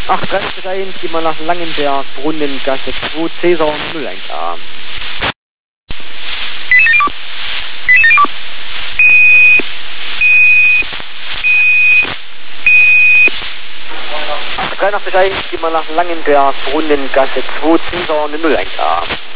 831, geh mal nach Langenberg, Brunnengasse 2, Cäsar 01A. Geh mal nach Langenberg, Brunnengasse 2, Cäsar 01A.